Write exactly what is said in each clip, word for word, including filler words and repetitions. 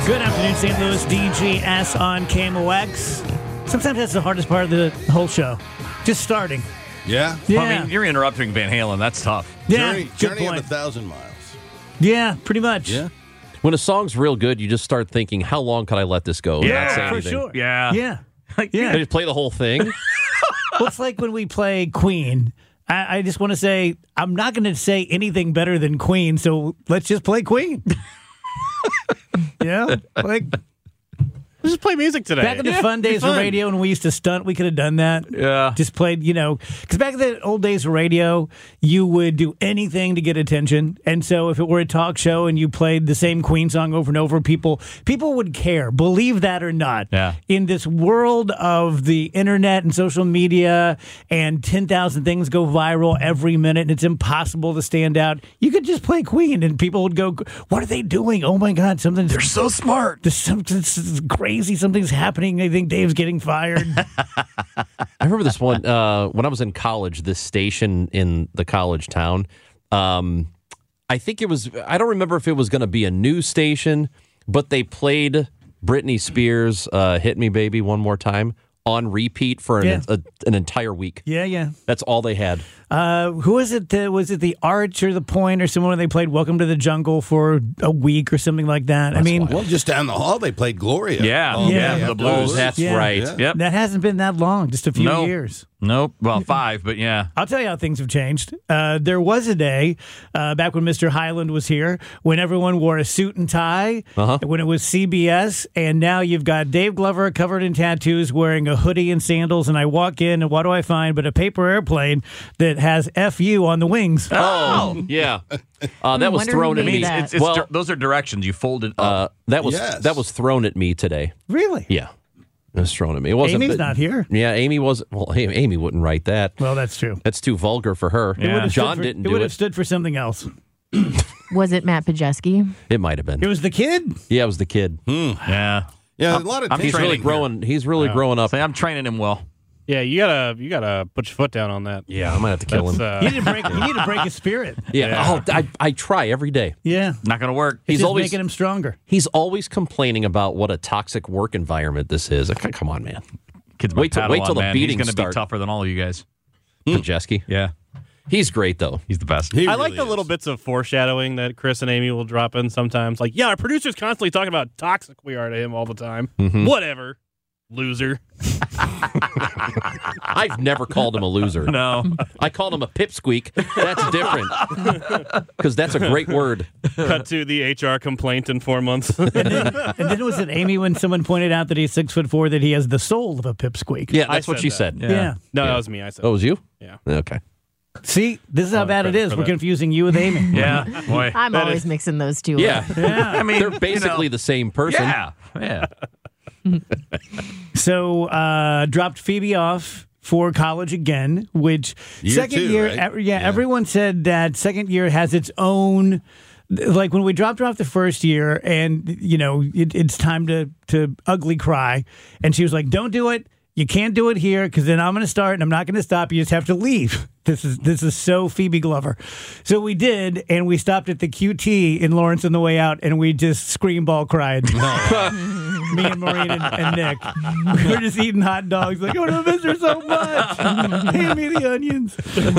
Good afternoon, Saint Louis. D G S on K M O X. Sometimes that's the hardest part of the whole show. Just starting. Yeah? Yeah. Well, I mean, you're interrupting Van Halen. That's tough. Yeah, Journey, good journey of point. a thousand miles. Yeah, pretty much. Yeah. When a song's real good, you just start thinking, how long could I let this go? and Yeah, not say for anything? sure. Yeah. Yeah. I Yeah. just play the whole thing. Well, it's like when we play Queen. I, I just want to say, I'm not going to say anything better than Queen, so let's just play Queen. Yeah, like Let's just play music today. back in the Yeah, fun be days of fun. radio when we used to stunt, we could have done that. Yeah. Just played, you know, because back in the old days of radio, you would do anything to get attention. And so if it were a talk show and you played the same Queen song over and over, people people would care, believe that or not. Yeah. In this world of the internet and social media and ten thousand things go viral every minute and it's impossible to stand out, you could just play Queen and people would go, what are they doing? Oh, my God, something's... They're so smart. There's something's crazy. Something's happening. I think Dave's getting fired. I remember this one uh, when I was in college, this station in the college town. Um, I think it was, I don't remember if it was going to be a news station, but they played Britney Spears' uh, Hit Me Baby One More Time on repeat for an, Yeah. a, an entire week. Yeah, yeah. That's all they had. Uh, who was it? That, was it the Arch or the Point or someone they played Welcome to the Jungle for a week or something like that? I mean, Well, just down the hall, they played Gloria. Yeah. all Yeah. day The after blues. Oh, that's Yeah. right. Yeah. Yep. that hasn't been that long, just a few No. years. Nope. Well, five, but yeah. I'll tell you how things have changed. Uh, there was a day uh, back when Mister Highland was here when everyone wore a suit and tie, Uh-huh. when it was C B S, and now you've got Dave Glover covered in tattoos wearing a hoodie and sandals, and I walk in, and what do I find but a paper airplane that has F U on the wings. Oh, yeah. Uh, that was wonder thrown who at made me. that. It's, it's well, di- those are directions. You fold it up. uh, that was Yes. that was thrown at me today. Really? Yeah, it was thrown at me. It wasn't. Amy's but- not here. Yeah, Amy wasn't. Well, Amy Amy wouldn't write that. Well, that's true. That's too vulgar for her. It would've John Stood for- didn't it do would it. have stood for something else. Was it Matt Pajeski? It might have been. It was the kid. Yeah, it was the kid. yeah. Yeah, a lot of I'm He's training really here. growing. He's really growing up. Say, I'm training him well. Yeah, you gotta you gotta put your foot down on that. Yeah, I might have to kill That's, him. uh, You need to break. You need to break his spirit. yeah, yeah. Oh, I I try every day. Yeah, Not going to work. he's He's just always- making him stronger. He's always complaining about what a toxic work environment this is. Like, come on, man. Kid's Wait till- my wait till Padawan, the man. beatings He's going to be start. tougher than all of you guys. Pajeski. Yeah. He's great though. He's the best. He I like really the is. little bits of foreshadowing that Chris and Amy will drop in sometimes. Like, yeah, our producer's constantly talking about how toxic we are to him all the time. Mm-hmm. Whatever, loser. I've never called him a loser. No. I called him a pipsqueak. That's different because that's a great word. Cut to the H R complaint in four months. And then was it Amy when someone pointed out that he's six foot four, that he has the soul of a pipsqueak? Yeah, I that's what said she that. said. Yeah. No, that was me. I said. Oh, it was you? Yeah. Okay. See, this is how Oh, bad it credit is. for We're that. confusing you with Amy. Yeah. Boy. I'm That always is- mixing those two Yeah. up. I mean, They're basically you know, the same person. Yeah. Yeah. So uh, dropped Phoebe off for college again, which Year second two, year, right? ev- yeah, Yeah. everyone said that second year has its own. Like when we dropped her off the first year, and you know it, it's time to to ugly cry, and she was like, "Don't do it. You can't do it here because then I'm going to start and I'm not going to stop. You just have to leave." This is this is so Phoebe Glover. So we did, and we stopped at the Q T in Lawrence on the way out, and we just scream ball cried. Me and Maureen and, and Nick. We were just eating hot dogs, like, oh, I miss her so much. Hand me the onions.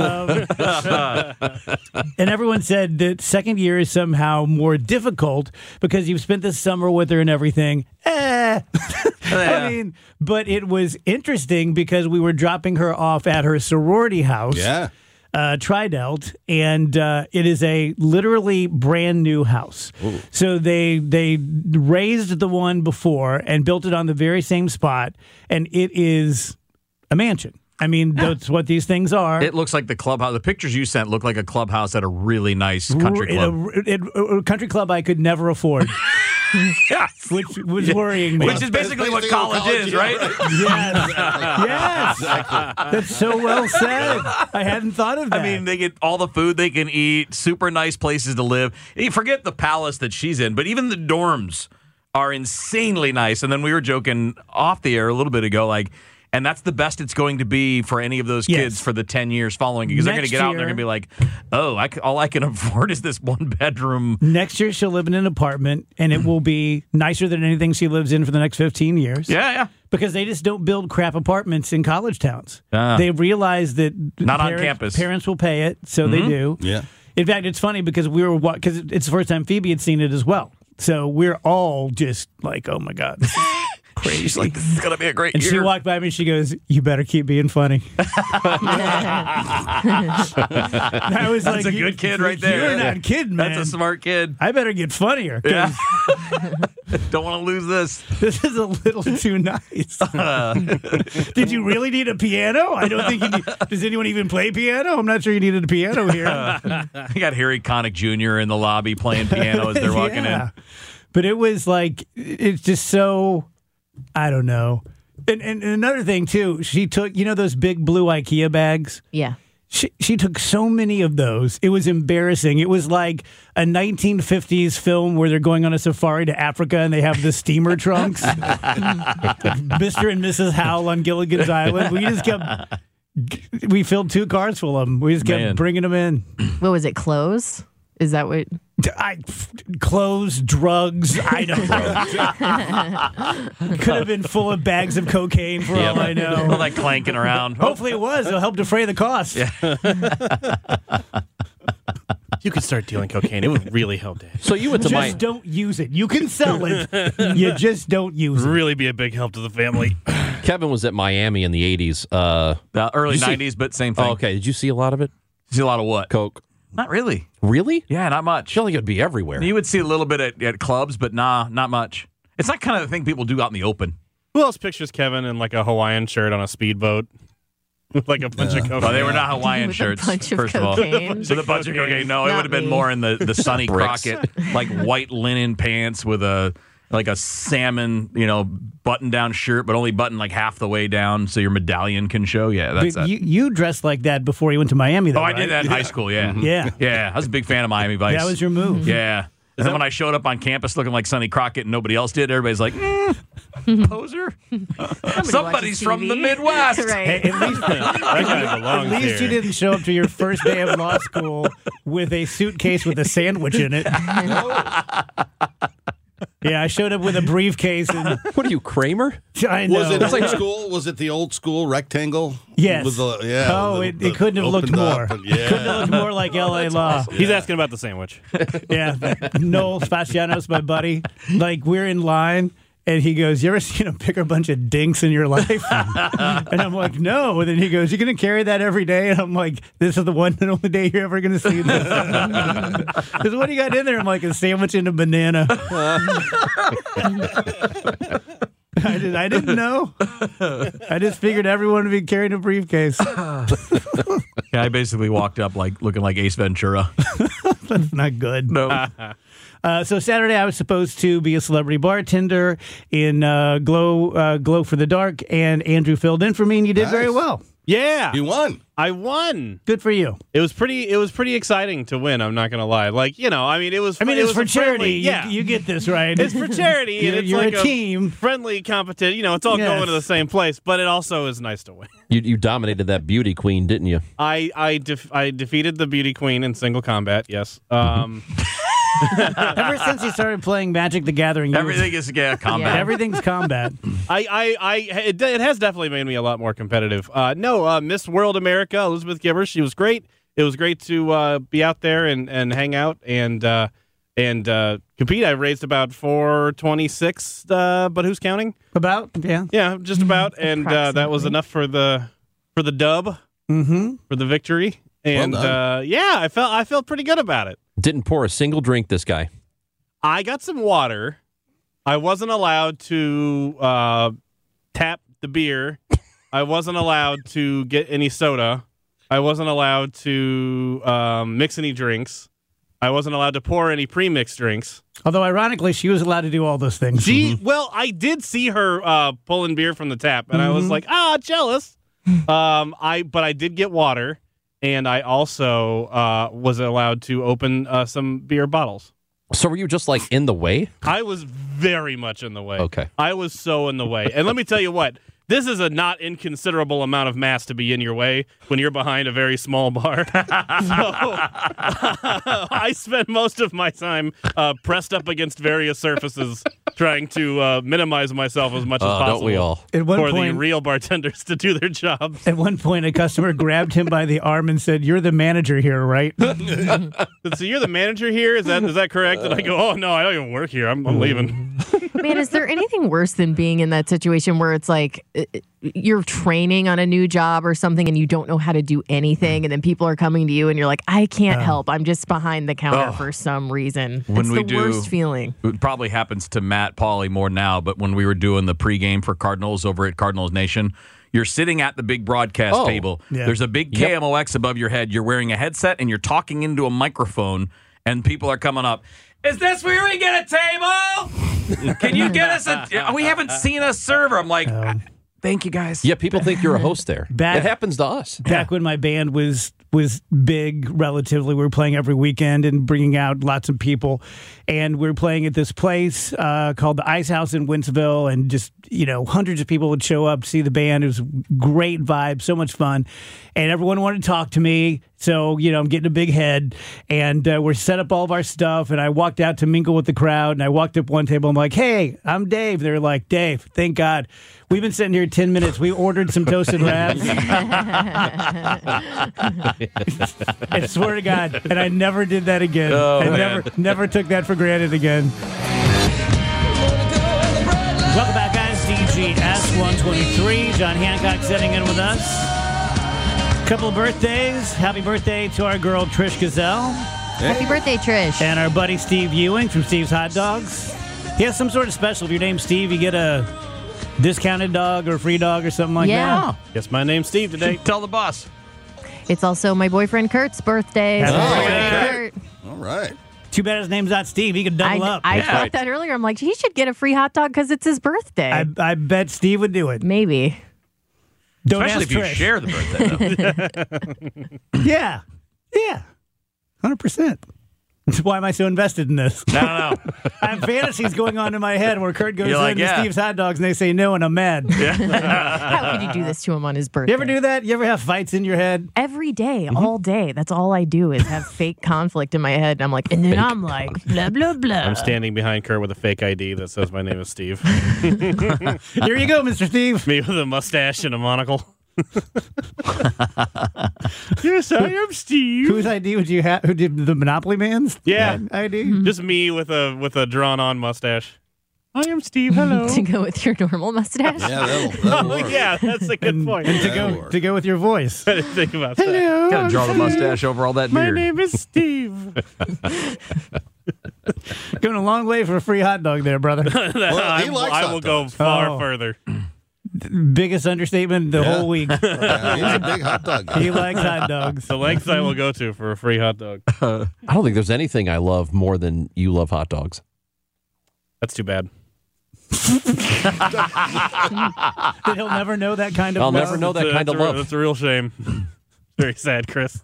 Um, and everyone said that second year is somehow more difficult because you've spent the summer with her and everything. Eh. I mean, but it was interesting because we were dropping her off at her sorority house. Yeah. Uh, Tridelt, and uh, it is a literally brand new house. So they they raised the one before and built it on the very same spot, and it is a mansion. I mean, that's what these things are. It looks like the clubhouse. The pictures you sent look like a clubhouse at a really nice country R- club. it- it- a country club I could never afford, Yeah. which was worrying me. Which is basically what college is, right? yes, yes, that's so well said. I hadn't thought of that. I mean, they get all the food they can eat, super nice places to live. You forget the palace that she's in, but even the dorms are insanely nice. And then we were joking off the air a little bit ago, like, And that's the best it's going to be for any of those Yes. kids for the ten years following, because they're going to Next get out and they're year- going to be like, oh, I c all I can afford is this one bedroom. Next year, she'll live in an apartment, and it will be nicer than anything she lives in for the next fifteen years. Yeah, yeah. Because they just don't build crap apartments in college towns. Ah. They realize that Not on parents, campus. Parents will pay it, so they do. Yeah. In fact, it's funny because we were because it's the first time Phoebe had seen it as well. So we're all just like, "Oh my god, this is crazy!" She's like, this is going to be a great and year. she walked by me and she goes, "You better keep being funny." I was That's like, a "You- good kid right there. You're not kidding, man. That's a smart kid. I better get funnier. 'Cause Yeah. Don't want to lose this. This is a little too nice. Did you really need a piano? I don't think you need. Does anyone even play piano? I'm not sure you needed a piano here. You got Harry Connick Junior in the lobby playing piano as they're walking Yeah. in. But it was like, it's just so, I don't know. And, and, and another thing, too, she took, you know, those big blue IKEA bags? Yeah. She, she took so many of those. It was embarrassing. It was like a nineteen fifties film where they're going on a safari to Africa and they have the steamer trunks. Mister and Missus Howell on Gilligan's Island. We just kept, we filled two cars full of them. We just kept Man. bringing them in. What was it? Clothes? Is that what? I, clothes, drugs, I don't know. Could have been full of bags of cocaine for all I All know. that clanking around. Hopefully it was. It'll help defray the cost. You could start dealing cocaine. It would really help, Dad. So you went to Just my. don't use it. You can sell it. You just don't use it. Really be a big help to the family. Kevin was at Miami in the eighties. Uh, The early Did you see- nineties, but same thing. oh, okay. Did you see a lot of it? See a lot of what? Coke. Not really. Really? Yeah, not I much. feel like it would be everywhere. You would see a little bit at, at clubs, but nah, not much. It's not kind of the thing people do out in the open. Who else pictures Kevin in like a Hawaiian shirt on a speedboat with like a bunch of cocaine? Oh, they were not Hawaiian With a shirts, bunch of first of all. cocaine. So the bunch of cocaine. No, it Not would have been me. more in the, the Sonny Bricks. Crockett, like white linen pants with a like a salmon, you know, button-down shirt, but only buttoned like half the way down so your medallion can show. Yeah, that's But that. you, you dressed like that before you went to Miami, though. Oh, I right? did that in high school, yeah. Yeah. Yeah, I was a big fan of Miami Vice. That was your move. Yeah. And then when I showed up on campus looking like Sonny Crockett and nobody else did, everybody's like, mm, poser. Somebody's watches from the T V. Midwest. Right. Hey, at least, That guy belongs at least you here. didn't show up to your first day of law school with a suitcase with a sandwich in it. Yeah, I showed up with a briefcase and What are you, Kramer? I know. Was it old school? Was it the old school rectangle? Yes. With the, yeah. Oh, the- it, the it couldn't have looked opened more. up and- yeah. Couldn't have looked more like L A Law. He's asking about the sandwich. Yeah, Noel Spacianos, my buddy. Like we're in line, and he goes, "You ever seen a bigger bunch of dinks in your life?" And I'm like, "No." And then he goes, "You're gonna carry that every day?" And I'm like, "This is the one and only day you're ever gonna see this." Because what do you got in there? I'm like, a sandwich and a banana. I, did, I didn't know. I just figured everyone would be carrying a briefcase. Yeah, I basically walked up like looking like Ace Ventura. That's not good. No. Uh, so Saturday, I was supposed to be a celebrity bartender in uh, Glow uh, Glow for the Dark, and Andrew filled in for me, and you did very Nice. well. Yeah, You won. I won. Good for you. It was pretty. It was pretty exciting to win. I'm not gonna lie. Like you know, I mean, it was. I mean, it it's was for a friendly- charity. You- Yeah, You, get this, right? it's for charity, and You're- it's you're like a team. friendly competition. You know, it's all Yes. going to the same place, but it also is nice to win. You, you dominated that beauty queen, didn't you? I I def- I defeated the beauty queen in single combat. Yes. Um. Ever since you started playing Magic the Gathering, you- Everything is yeah, combat. Yeah. everything's combat. I, I, I it, it has definitely made me a lot more competitive. Uh, no, uh, Miss World America, Elizabeth Gibbers, she was great. It was great to uh, be out there and, and hang out and uh, and uh, compete. I raised about four twenty six, uh, but who's counting? About yeah. Yeah, just about, and uh, that was Approximately. enough for the for the dub, Mm-hmm. for the victory. And Well done. uh, yeah, I felt I felt pretty good about it. Didn't pour a single drink, this guy. I got some water. I wasn't allowed to uh, tap the beer. I wasn't allowed to get any soda. I wasn't allowed to um, mix any drinks. I wasn't allowed to pour any pre-mixed drinks. Although ironically, she was allowed to do all those things. She, well, I did see her uh, pulling beer from the tap, and I was like, ah, jealous. um, I, but I did get water, and I also uh, was allowed to open uh, some beer bottles. So were you just like in the way? I was very much in the way. Okay. I was so in the way. And let me tell you what, this is a not inconsiderable amount of mass to be in your way when you're behind a very small bar. So I spend most of my time uh, pressed up against various surfaces, trying to uh, minimize myself as much as Uh, possible. don't we all? At one for point, the real bartenders to do their jobs. At one point, a customer grabbed him by the arm and said, "You're the manager here, right?" So you're the manager here? Is that is that correct? And I go, oh no, I don't even work here. I'm, I'm leaving. Man, is there anything worse than being in that situation where it's like uh, you're training on a new job or something and you don't know how to do anything, and then people are coming to you and you're like, I can't help. I'm just behind the counter Oh. for some reason. When it's we the do- worst feeling. It probably happens to Matt Pauley more now, but when we were doing the pregame for Cardinals over at Cardinals Nation, you're sitting at the big broadcast Oh, table. yeah. There's a big K M O X above your head. You're wearing a headset and you're talking into a microphone, and people are coming up. Is this where we get a table? Can you get us a? We haven't seen a server. I'm like, thank you guys. Yeah, people think you're a host there. Back- it happens to us. Back when my band was was big relatively, we were playing every weekend and bringing out lots of people, and we were playing at this place uh, called the Ice House in Wentzville, and just, you know, hundreds of people would show up to see the band. It was great vibe, so much fun, and everyone wanted to talk to me. So, you know, I'm getting a big head, and uh, we're set up all of our stuff, and I walked out to mingle with the crowd, and I walked up one table. I'm like, "Hey, I'm Dave." They're like, "Dave, thank God. We've been sitting here ten minutes. We ordered some toasted wraps." I swear to God, and I never did that again. Oh, I man. never, never took that for granted again. Welcome back, guys. D G S one twenty-three. John Hancock sitting in with us. Couple of birthdays. Happy birthday to our girl Trish Gazelle Happy birthday, Trish. and our buddy Steve Ewing from Steve's Hot Dogs. He has some sort of special. If your name's Steve, you get a discounted dog or free dog or something like Yeah. that. Yes, my name's Steve today. Tell the boss. It's also my boyfriend Kurt's birthday. Happy So birthday, Kurt. All right. Too bad his name's not Steve. He could double I, up. I Yeah. thought Right. that earlier. I'm like, he should get a free hot dog because it's his birthday. I, I bet Steve would do it. Maybe. Don't Especially ask if you Trish. share the birthday, though. Yeah. Yeah. one hundred percent. Why am I so invested in this? No, no, no. I have fantasies going on in my head where Kurt goes You're like, into yeah. Steve's Hot Dogs and they say no and I'm mad. How could you do this to him on his birthday? You ever do that? You ever have fights in your head? Every day, all day. That's all I do is have fake conflict in my head. I'm like, and then I'm like, blah, blah, blah. I'm standing behind Kurt with a fake I D that says my name is Steve. Here you go, Mister Steve. Me with a mustache and a monocle. Yes, I am Steve. Whose I D would you have? Who did the Monopoly Man's? Yeah. I D? Just me with a with a drawn on mustache. I am Steve. Hello. To go with your normal mustache. Yeah, that'll, that'll Oh work. yeah, that's a good point. And to That'll go work. to go with your voice. I didn't think about that. Hello. Gotta draw the mustache over all that My beard. name is Steve. Going a long way for a free hot dog there, brother. Well, he I, likes I hot will go dogs. far Oh. further. Biggest understatement the Yeah. whole week. Yeah, he's a big hot dog guy. He likes hot dogs. The lengths I will go to for a free hot dog. I don't think there's anything I love more than you love hot dogs. That's too bad. That he'll never know that kind of I'll love. never know that That's a- kind that's of a, love. That's a real shame. Very sad, Chris.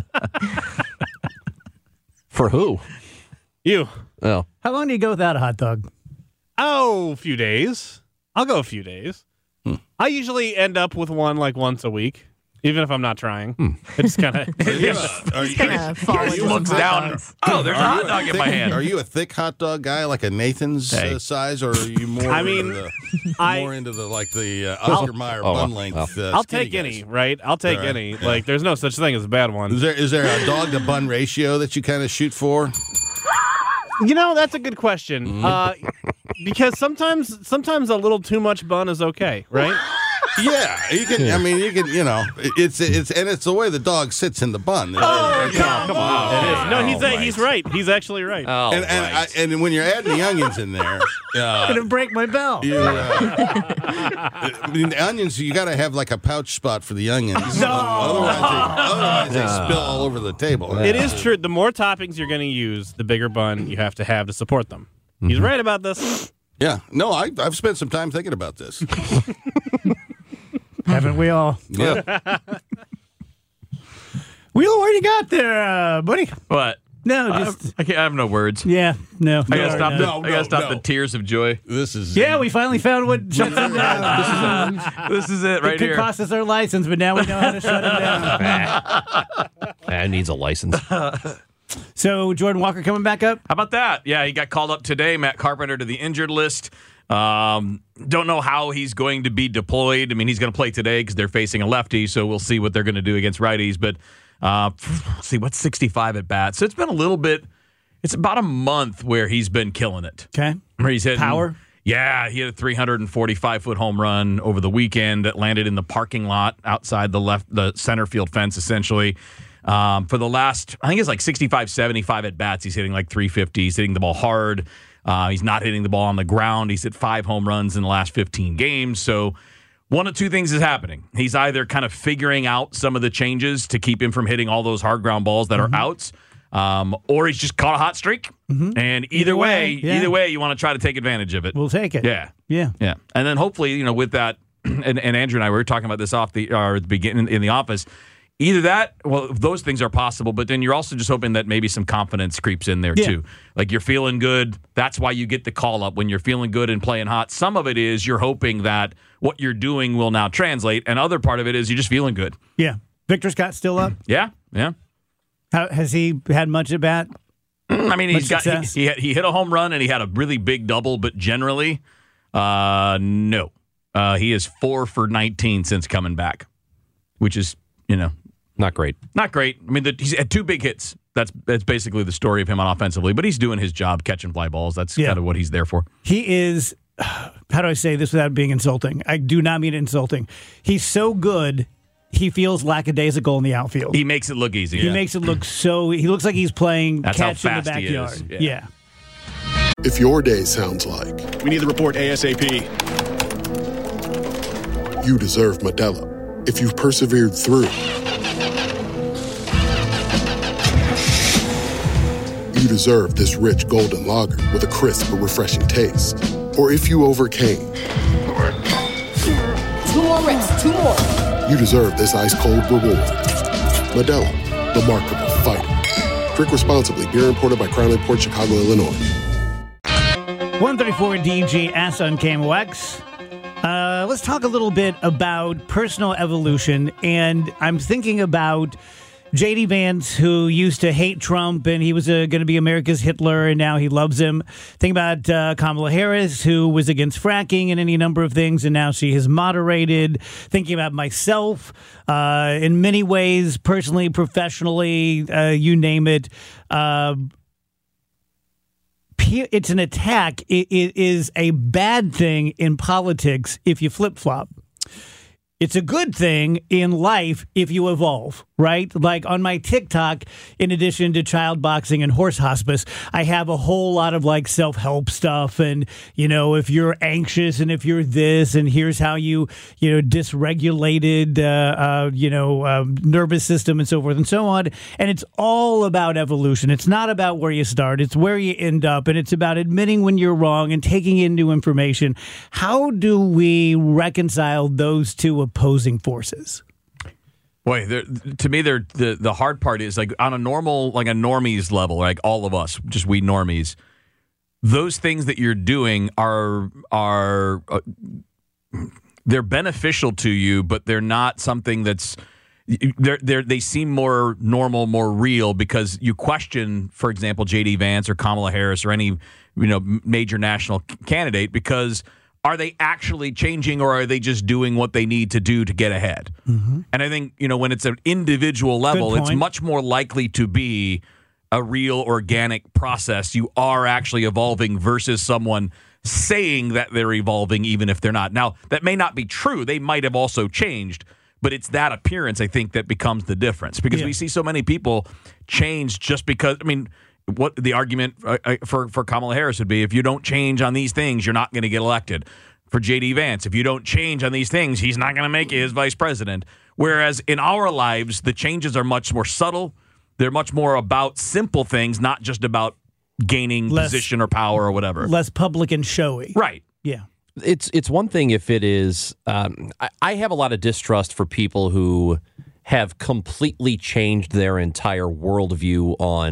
For who? You. Oh, How long do you go without a hot dog? Oh, a few days. I'll go a few days. I usually end up with one like once a week, even if I'm not trying. It's kind of Are you a- are you- Gonna fall into He some looks hot down. dogs. Oh, there's a hot dog in my thick- hand. Are you a thick hot dog guy, like a Nathan's Hey. uh, size, or are you more? I mean, into the, I- more into the like the uh, Oscar Mayer oh, bun well, length. Uh, I'll skinny take guys. any, right? I'll take All right. any. Yeah. Like, there's no such thing as a bad Is one. there is there a dog to bun ratio that you kind of shoot for? You know, that's a good question. Uh, because sometimes, sometimes a little too much bun is okay, right? Yeah, you can. I mean, you can. You know, it- it's it's and it's the way the dog sits in the bun. Oh, You know, come on. No, he's right. he's right. He's actually right. oh And and, right. I, and when you're adding the onions in there, uh, Gonna break my bell. you, uh, I mean, the onions, you got to have like a pouch spot for the onions. No. Otherwise, they, otherwise they spill all over the table. It is true. The more toppings you're going to use, the bigger bun you have to have to support them. He's right about this. Yeah. No, I, I've spent some time thinking about this. Haven't we all? Yeah. Wheeler, what do you got there, uh, buddy? What? No, I, just I, can't, I have no words. yeah, no. I gotta no, stop. no. The, No, I gotta no, stop no. the tears of joy. This is Yeah, we finally found what shuts him down. This is it right It could here. cost us our license, but now we know how to shut him down. That needs a license. So Jordan Walker coming back up? How about that? Yeah, he got called up today. Matt Carpenter to the injured list. Um, don't know how he's going to be deployed. I mean, he's going to play today because they're facing a lefty, so we'll see what they're going to do against righties. But uh, let's see, what's sixty-five at bat? So it's been a little bit. It's about a month where he's been killing it. Okay. Where he's hitting Power? Yeah, he had a three hundred forty-five foot home run over the weekend that landed in the parking lot outside the left, the center field fence, essentially. Um, for the last, I think it's like sixty-five, seventy-five at bats. He's hitting like three fifty. He's hitting the ball hard. Uh, he's not hitting the ball on the ground. He's hit five home runs in the last fifteen games. So one of two things is happening. He's either kind of figuring out some of the changes to keep him from hitting all those hard ground balls that Mm-hmm. are outs, um, or he's just caught a hot streak. Mm-hmm. And either, Either way, way, yeah. either way, you want to try to take advantage of it. We'll take it. Yeah. Yeah. Yeah, and then hopefully, you know, with that, and, and Andrew and I we were talking about this off the or at the beginning in the office. Either that, well, those things are possible, but then you're also just hoping that maybe some confidence creeps in there Yeah. too. Like you're feeling good. That's why you get the call up when you're feeling good and playing hot. Some of it is you're hoping that what you're doing will now translate, and other part of it is you're just feeling good. Yeah. Victor Scott still up? Yeah, yeah. How, has he had much at bat? I mean, he's Much got success? he, he, had, he hit a home run and he had a really big double, but generally, uh, no. Uh, he is four for nineteen since coming back, which is, you know, Not great. not great. I mean, the, he's had two big hits. That's that's basically the story of him on offensively, but he's doing his job catching fly balls. That's Yeah. kind of what he's there for. He is, how do I say this without being insulting? I do not mean insulting. He's so good, he feels lackadaisical in the outfield. He makes it look easy. He yeah. makes it look so, he looks like he's playing That's how catch in the fast he is. backyard. Yeah. Yeah. If your day sounds like We need the report ASAP. you deserve Modelo. If you've persevered through, you deserve this rich golden lager with a crisp but refreshing taste. Or if you overcame, Two more reps, two more. you deserve this ice cold reward. Modelo, the mark of a fighter. Drink responsibly. Beer imported by Crown Port Chicago, Illinois. one thirty-four D G S on K M O X. Uh, let's talk a little bit about personal evolution. And I'm thinking about J D Vance, who used to hate Trump, and he was uh, going to be America's Hitler, and now he loves him. Think about uh, Kamala Harris, who was against fracking and any number of things, and now she has moderated. Thinking about myself, uh, in many ways, personally, professionally, uh, you name it. Uh, It's an attack. It, it is a bad thing in politics if you flip-flop. It's a good thing in life if you evolve, right? Like on my TikTok, in addition to child boxing and horse hospice, I have a whole lot of like self-help stuff. And, you know, if you're anxious and if you're this and here's how you, you know, dysregulated, uh, uh, you know, um, nervous system and so forth and so on. And it's all about evolution. It's not about where you start. It's where you end up. And it's about admitting when you're wrong and taking in new information. How do we reconcile those two opposing forces? Boy, they're- to me, they're, the the hard part is like on a normal, like a normies level, like all of us, just we normies. Those things that you're doing are are uh, they're beneficial to you, but they're not something that's they're they they seem more normal, more real because you question, for example, J D Vance or Kamala Harris or any you know major national candidate because. Are they actually changing or are they just doing what they need to do to get ahead? Mm-hmm. And I think, you know, when it's an individual level, it's much more likely to be a real organic process. You are actually evolving versus someone saying that they're evolving even if they're not. Now, that may not be true. They might have also changed, but it's that appearance, I think, that becomes the difference because Yeah. we see so many people change just because, I mean, what the argument uh, for, for Kamala Harris would be, if you don't change on these things, you're not going to get elected. For J D Vance, if you don't change on these things, he's not going to make you his vice president. Whereas in our lives, the changes are much more subtle. They're much more about simple things, not just about gaining Less- position or power or whatever. Less public and showy. Right. Yeah. It's it's one thing if it is. Um, I, I have a lot of distrust for people who have completely changed their entire worldview on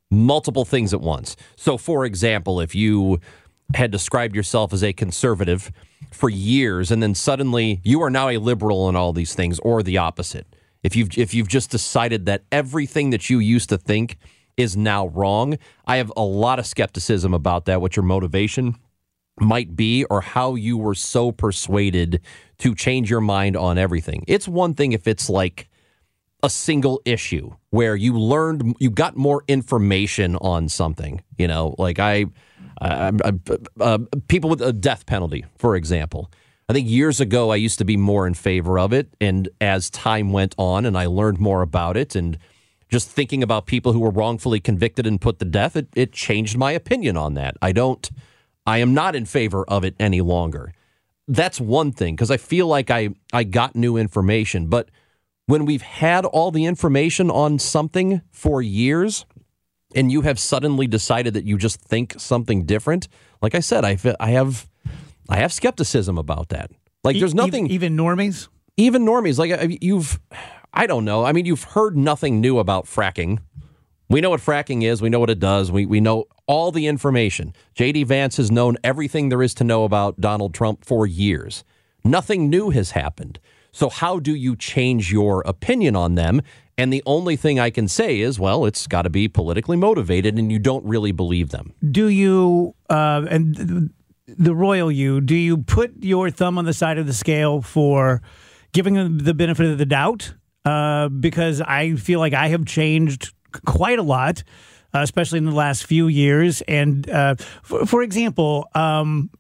multiple things at once. So, for example, if you had described yourself as a conservative for years, and then suddenly you are now a liberal in all these things, or the opposite. If you've if you've just decided that everything that you used to think is now wrong, I have a lot of skepticism about that, what your motivation might be, or how you were so persuaded to change your mind on everything. It's one thing if it's like a single issue where you learned, you got more information on something, you know, like I, I, I uh, people with a death penalty, for example. I think years ago I used to be more in favor of it, and as time went on and I learned more about it, and just thinking about people who were wrongfully convicted and put to death, it, it changed my opinion on that. I don't, I am not in favor of it any longer. That's one thing, because I feel like I, I got new information, but when we've had all the information on something for years and you have suddenly decided that you just think something different, like I said, I, I have I have skepticism about that. Like there's nothing... Even, even normies? Even normies. Like you've... I don't know. I mean, you've heard nothing new about fracking. We know what fracking is. We know what it does. We we know all the information. J D. Vance has known everything there is to know about Donald Trump for years. Nothing new has happened. So how do you change your opinion on them? And the only thing I can say is, well, it's got to be politically motivated, and you don't really believe them. Do you, uh, and the royal you, do you put your thumb on the side of the scale for giving them the benefit of the doubt? Uh, because I feel like I have changed quite a lot, uh, especially in the last few years. And uh, for, for example, um,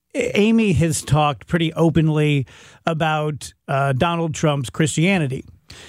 Amy has talked pretty openly about uh, Donald Trump's Christianity.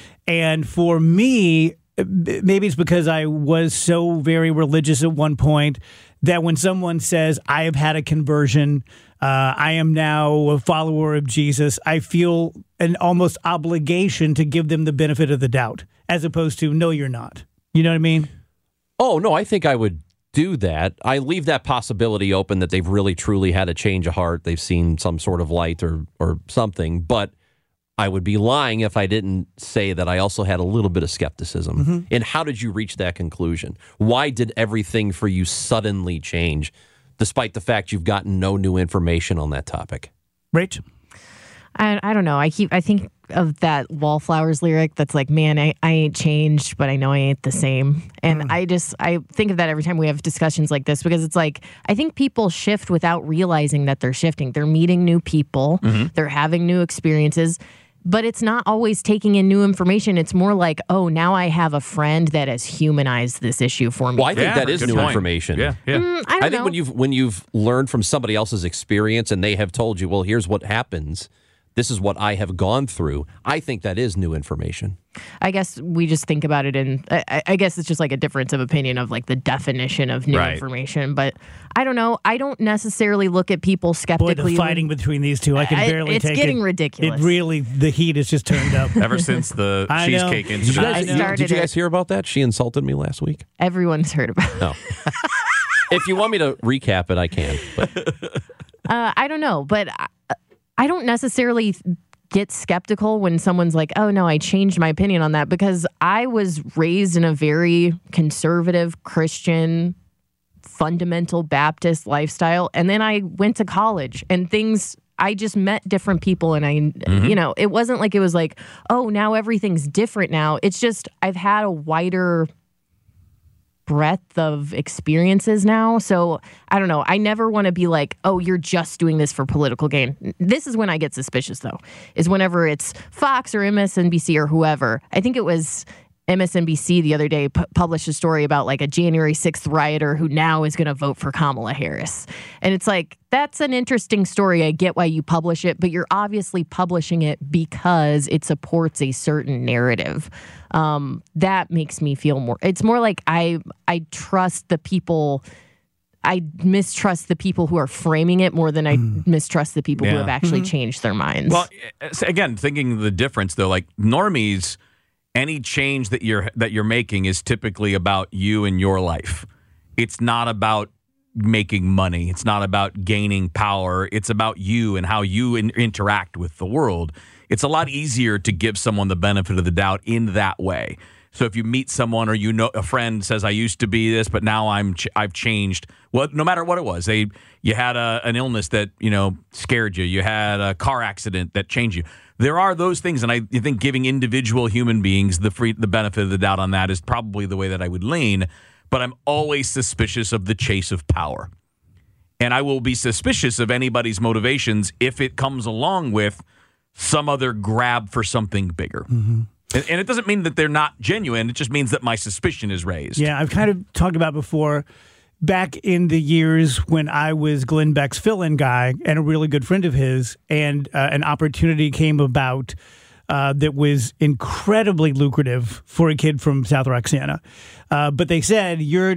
And for me, maybe it's because I was so very religious at one point that when someone says, I have had a conversion, uh, I am now a follower of Jesus, I feel an almost obligation to give them the benefit of the doubt, as opposed to, no, you're not. You know what I mean? Oh, no, I think I would do that. I leave that possibility open that they've really, truly had a change of heart. They've seen some sort of light or, or something. But I would be lying if I didn't say that I also had a little bit of skepticism. Mm-hmm. And how did you reach that conclusion? Why did everything for you suddenly change, despite the fact you've gotten no new information on that topic? Rach? I, I don't know. I keep I think of that Wallflowers lyric that's like, man, I, I ain't changed, but I know I ain't the same. And mm. I just, I think of that every time we have discussions like this, because it's like, I think people shift without realizing that they're shifting. They're meeting new people. Mm-hmm. They're having new experiences. But it's not always taking in new information. It's more like, oh, now I have a friend that has humanized this issue for me. Well, I think yeah, that is new point. information. Yeah, yeah. Mm, I, don't I think know. when you've when you've learned from somebody else's experience and they have told you, well, here's what happens. This is what I have gone through. I think that is new information. I guess we just think about it in, I, I guess it's just like a difference of opinion of like the definition of new right. information. But I don't know. I don't necessarily look at people Boy, skeptically. the fighting when, between these two, I can I, barely it's take it. It's getting ridiculous. It really, the heat has just turned up. Ever since the I know. cheesecake Did you incident. guys, I you- started did you it. guys hear about that? She insulted me last week. Everyone's heard about it. No. If you want me to recap it, I can. But. Uh, I don't know. But I, I don't necessarily get skeptical when someone's like, oh, no, I changed my opinion on that, because I was raised in a very conservative, Christian, fundamental Baptist lifestyle. And then I went to college and things, I just met different people. And I, mm-hmm. you know, it wasn't like it was like, oh, now everything's different now. It's just I've had a wider breadth of experiences now. So I don't know. I never want to be like, oh, you're just doing this for political gain. This is when I get suspicious, though, is whenever it's Fox or M S N B C or whoever. I think it was M S N B C the other day pu- published a story about like a January sixth rioter who now is going to vote for Kamala Harris. And it's like, that's an interesting story. I get why you publish it, but you're obviously publishing it because it supports a certain narrative. Um, that makes me feel more, it's more like I, I trust the people, I mistrust the people who are framing it more than I mm. mistrust the people Yeah. who have actually Mm-hmm. changed their minds. Well, again, thinking the difference though, like normies, any change that you're that you're making is typically about you and your life. It's not about making money. It's not about gaining power. It's about you and how you in, interact with the world. It's a lot easier to give someone the benefit of the doubt in that way. So if you meet someone or you know a friend says, I used to be this, but now I'm ch- I've changed. Well, no matter what it was, they you had a, an illness that, you know, scared you. You had a car accident that changed you. There are those things, and I think giving individual human beings the free the benefit of the doubt on that is probably the way that I would lean. But I'm always suspicious of the chase of power. And I will be suspicious of anybody's motivations if it comes along with some other grab for something bigger. Mm-hmm. And, and it doesn't mean that they're not genuine. It just means that my suspicion is raised. Yeah, I've kind of talked about before, back in the years when I was Glenn Beck's fill-in guy and a really good friend of his, and uh, an opportunity came about uh, that was incredibly lucrative for a kid from South Roxana. Uh, but they said, you're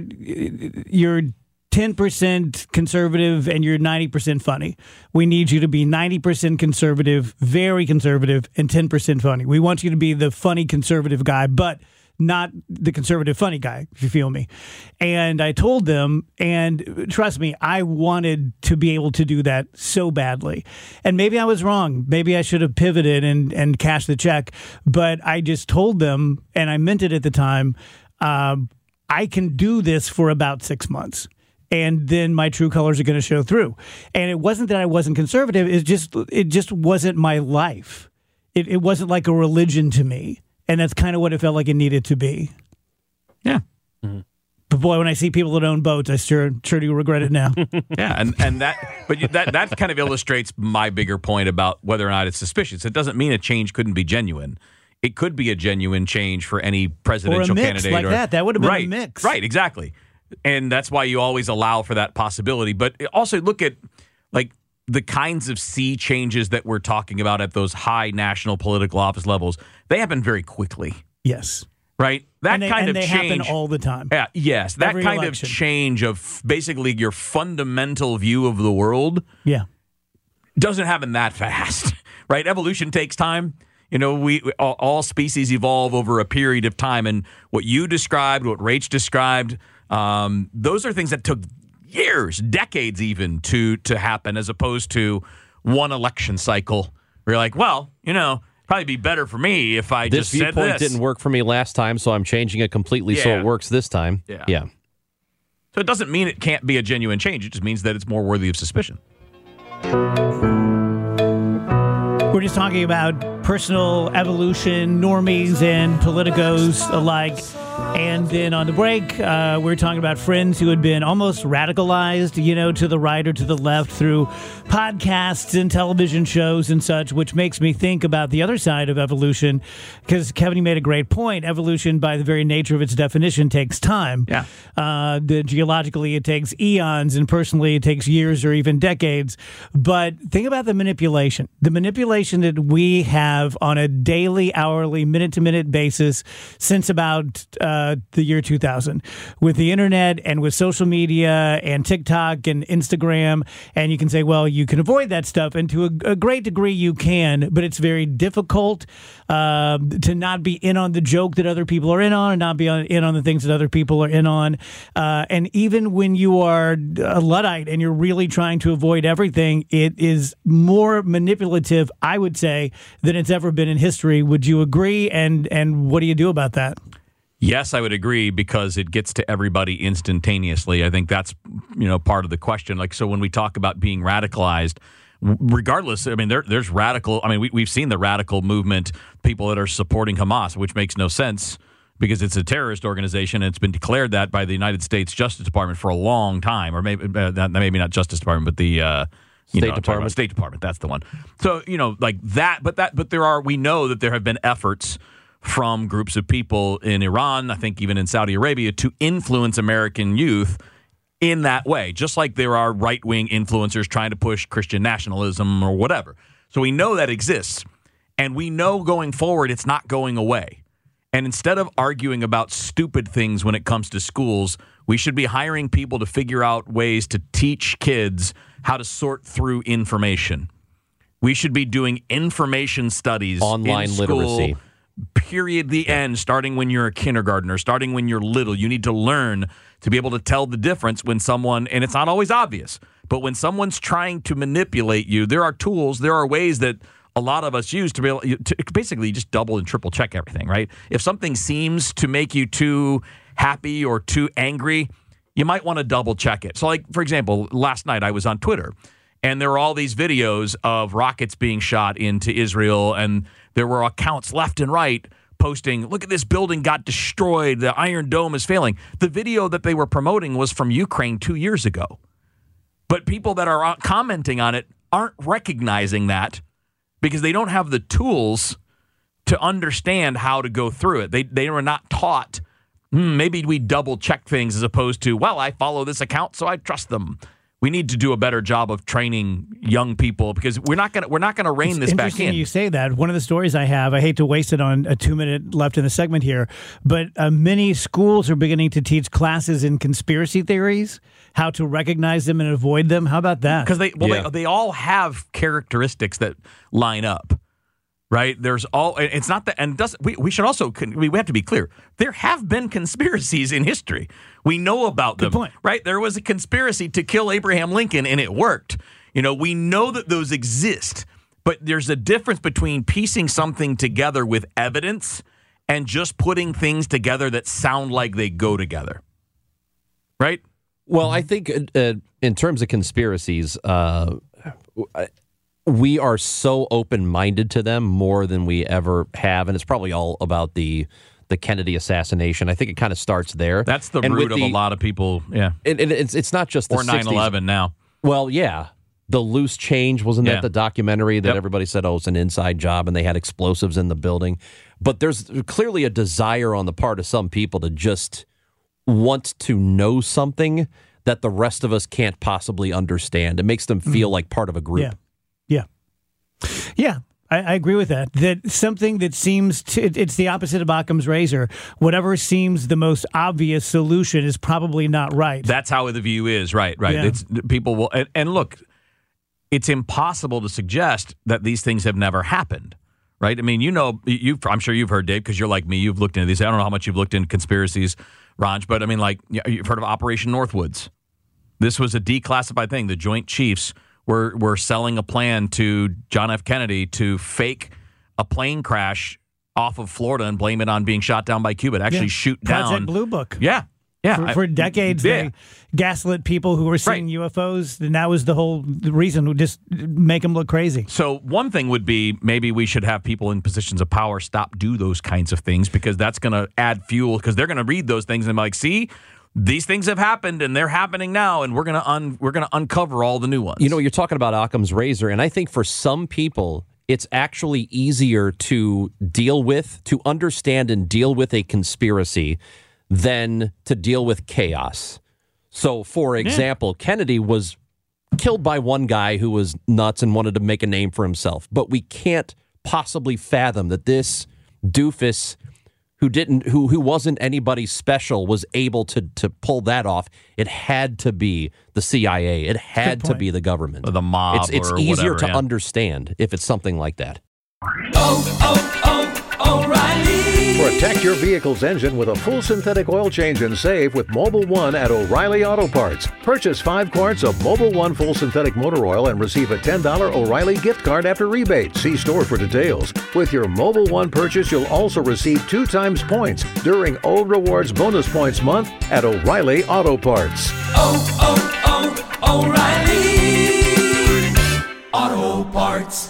you're ten percent conservative and you're ninety percent funny. We need you to be ninety percent conservative, very conservative, and ten percent funny. We want you to be the funny conservative guy, but not the conservative funny guy, if you feel me. And I told them, and trust me, I wanted to be able to do that so badly. And maybe I was wrong. Maybe I should have pivoted and, and cashed the check. But I just told them, and I meant it at the time, um, I can do this for about six months. And then my true colors are going to show through. And it wasn't that I wasn't conservative. It just it just wasn't my life. It, it wasn't like a religion to me. And that's kind of what it felt like it needed to be. Yeah. Mm-hmm. But boy, when I see people that own boats, I sure sure do regret it now. Yeah, and, and that, but you- that that kind of illustrates my bigger point about whether or not it's suspicious. It doesn't mean a change couldn't be genuine. It could be a genuine change for any presidential or a mix candidate like or, that. That would have been right, a mix, right? Exactly, and that's why you always allow for that possibility. But also look at like the kinds of sea changes that we're talking about at those high national political office levels. They happen very quickly. Yes. Right? That and they, kind and of they change happen all the time. Yeah, yes, that Every kind election. of change of basically your fundamental view of the world Yeah. doesn't happen that fast, right? Evolution takes time. You know, we all, all species evolve over a period of time, and what you described, what Rach described, um, those are things that took years, decades even, to to happen, as opposed to one election cycle. Where you're like, well, you know, probably be better for me if I This just said viewpoint this. didn't work for me last time, so I'm changing it completely so Yeah. it works this time. Yeah. Yeah. So it doesn't mean it can't be a genuine change. It just means that it's more worthy of suspicion. We're just talking about personal evolution, normies and politicos alike. And then on the break, uh, we're talking about friends who had been almost radicalized, you know, to the right or to the left through podcasts and television shows and such, which makes me think about the other side of evolution. Because, Kevin, you made a great point. Evolution, by the very nature of its definition, takes time. Yeah. Uh, the, geologically, it takes eons, and personally, it takes years or even decades. But think about the manipulation. The manipulation that we have on a daily, hourly, minute-to-minute basis since about uh, the year two thousand with the internet and with social media and TikTok and Instagram. And you can say, well, you can avoid that stuff. And to a, a great degree, you can. But it's very difficult uh, to not be in on the joke that other people are in on and not be on, in on the things that other people are in on. Uh, and even when you are a Luddite and you're really trying to avoid everything, it is more manipulative, I would say, than it's ever been in history. Would you agree? And and what do you do about that? Yes, I would agree, because it gets to everybody instantaneously. I think that's, you know, part of the question. Like, so when we talk about being radicalized, regardless, I mean, there, there's radical, I mean, we, we've seen the radical movement, people that are supporting Hamas, which makes no sense because it's a terrorist organization, and it's been declared that by the United States Justice Department for a long time, or maybe uh, maybe not Justice Department, but the uh, you State know, Department. State Department, that's the one. So, you know, like that, but that, but there are, we know that there have been efforts from groups of people in Iran, I think even in Saudi Arabia, to influence American youth in that way, just like there are right-wing influencers trying to push Christian nationalism or whatever. So we know that exists, and we know going forward it's not going away. And instead of arguing about stupid things when it comes to schools, we should be hiring people to figure out ways to teach kids how to sort through information. We should be doing information studies Online in school, literacy. period, the end, starting when you're a kindergartner, starting when you're little. You need to learn to be able to tell the difference when someone, and it's not always obvious, but when someone's trying to manipulate you, there are tools, there are ways that a lot of us use to be able to basically just double and triple check everything, right? If something seems to make you too happy or too angry, you might want to double check it. So, like, for example, last night I was on Twitter, and there were all these videos of rockets being shot into Israel, and there were accounts left and right posting, look at this building got destroyed, the Iron Dome is failing. The video that they were promoting was from Ukraine two years ago. But people that are commenting on it aren't recognizing that because they don't have the tools to understand how to go through it. They they were not taught, hmm, maybe we double check things as opposed to, well, I follow this account, so I trust them. We need to do a better job of training young people because we're not gonna we're not gonna rein it's this back interesting in. You say that. One of the stories I have, I hate to waste it on a two minute left in the segment here, but uh, many schools are beginning to teach classes in conspiracy theories, how to recognize them and avoid them. How about that? Because they well Yeah. they, they all have characteristics that line up. Right? There's all, it's not that, and does we, we should also, we have to be clear. There have been conspiracies in history. We know about Good them. point. Right? There was a conspiracy to kill Abraham Lincoln and it worked. You know, we know that those exist, but there's a difference between piecing something together with evidence and just putting things together that sound like they go together. Right? Well, I think uh, in terms of conspiracies, uh, we are so open-minded to them more than we ever have, and it's probably all about the the Kennedy assassination. I think it kind of starts there. That's the and root of the, a lot of people, yeah. And, and it's it's not just the or nine eleven now. Well, yeah. The loose change, wasn't Yeah. that the documentary that Yep. everybody said, oh, it's an inside job and they had explosives in the building? But there's clearly a desire on the part of some people to just want to know something that the rest of us can't possibly understand. It makes them feel like part of a group. Yeah. Yeah. Yeah. I, I agree with that. That something that seems to, it, it's the opposite of Occam's razor. Whatever seems the most obvious solution is probably not right. That's how the view is, right? Right. Yeah. It's people will, and, and look, it's impossible to suggest that these things have never happened, right? I mean, you know, you I'm sure you've heard, Dave, because you're like me. You've looked into these. I don't know how much you've looked into conspiracies, Raj, but I mean, like, you've heard of Operation Northwoods. This was a declassified thing. The Joint Chiefs were were selling a plan to John F. Kennedy to fake a plane crash off of Florida and blame it on being shot down by Cuba. To actually Yeah. shoot Project down. Blue Book. Yeah. Yeah. For, I- for decades, yeah. they gaslit people who were seeing Right. U F Os, and that was the whole reason, to just make them look crazy. So one thing would be maybe we should have people in positions of power stop do those kinds of things because that's going to add fuel because they're going to read those things and be like, see, these things have happened and they're happening now, and we're going to un- we're going to uncover all the new ones. You know, you're talking about Occam's razor, and I think for some people, it's actually easier to deal with, to understand and deal with a conspiracy than to deal with chaos. So, for example, yeah. Kennedy was killed by one guy who was nuts and wanted to make a name for himself. But we can't possibly fathom that this doofus who didn't, who who wasn't anybody special, was able to to pull that off. It had to be the C I A. It had to be the government, or the mob. It's, it's or easier whatever, to yeah. understand if it's something like that. Oh, oh, oh, O'Reilly. Protect your vehicle's engine with a full synthetic oil change and save with Mobil one at O'Reilly Auto Parts. Purchase five quarts of Mobil one full synthetic motor oil and receive a ten dollars O'Reilly gift card after rebate. See store for details. With your Mobil one purchase, you'll also receive two times points during O Rewards Bonus Points Month at O'Reilly Auto Parts. Oh, oh, oh, O'Reilly Auto Parts.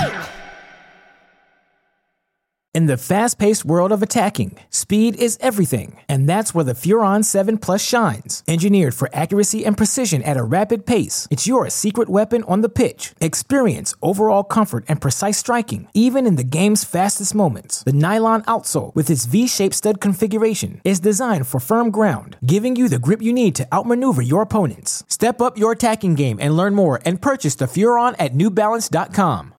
In the fast-paced world of attacking, speed is everything, and that's where the Furon seven Plus shines. Engineered for accuracy and precision at a rapid pace, it's your secret weapon on the pitch. Experience overall comfort and precise striking, even in the game's fastest moments. The nylon outsole, with its V-shaped stud configuration, is designed for firm ground, giving you the grip you need to outmaneuver your opponents. Step up your attacking game and learn more and purchase the Furon at New Balance dot com.